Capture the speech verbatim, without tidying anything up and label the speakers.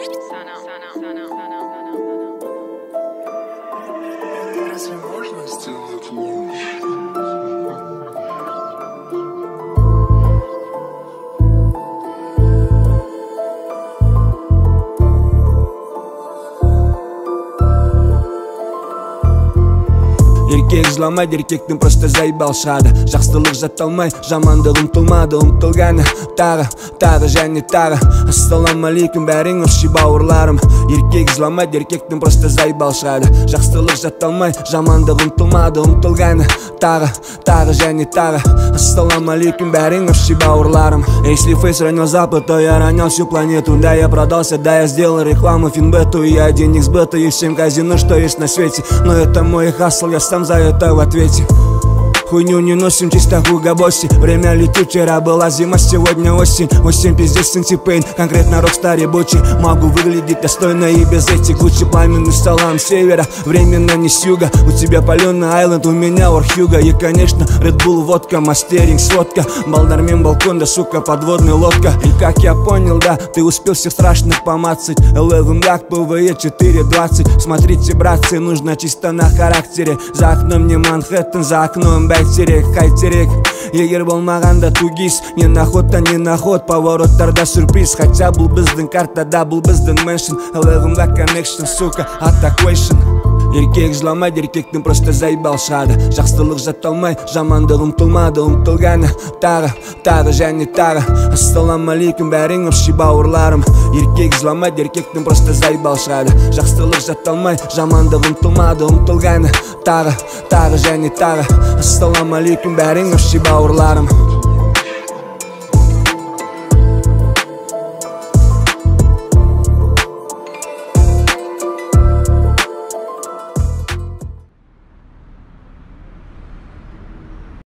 Speaker 1: Разве можно сделать лучше?
Speaker 2: Еркек жыламайды, еркектің просто заебал шығады. Жақсылық жата алмай, жамандық ұмтылмады. Ұмтылғаны тағы, тағы және тағы. Ассаламалейкум бәрің ұрши бауырларым. Еркек жыламайды, еркектің просто заебал шығады. Жақсылық жата алмай, жамандық ұмтылмады. Ұмтылғаны тағы, тағы және тағы. Ассаламалейкум бәрің ұрши бауырларым. Если фейс ранил запад, то я ранил всю планету. Да, я продался, да, я сделал рекламу Финбету. И я денег сбыта, и всем казино, что есть на свете. Но это мой хасл, я сам за это в ответе. Хуйню не носим, чисто хугабоси. Время летит, вчера была зима, сегодня осень. Осень пиздец, синтипейн, конкретно рокстар ебучий. Могу выглядеть достойно и без этих Гуччи. Пламенный салам севера, временно не с юга. У тебя паленый айленд, у меня Орхюга. И конечно, Red Bull, водка, мастеринг, сводка. Балдармен, балкон, да сука, подводная лодка. И как я понял, да, ты успел всех страшных помацать. Eleven Black, ПВЕ четыре двадцать. Смотрите, братцы, нужно чисто на характере. За окном не Манхэттен, за окном бэк. Хайтерек, егер болмағанда тугис. Не находта, не наход, повороттарда сюрприз. Хотя бұл біздің картада, бұл біздің мэншн. Eleven Black Connection, сука, атакуэйшн. Еркек жыламайды, еркектің просто заебал шығады. Жақсылық жата алмай, жамандық ұмтылмады. Ұмтылғаны тағы, тағы және тағы. Ассаламалейкум бәрің ұрши бауырларым. Еркек жыламайды, еркектің просто заебал шығады. Жақсылық жата алмай, жамандық ұмтылмады. Ұмтылғаны тағы, тағы және тағы. Ассаламалейкум бәрің ұрши бауырларым.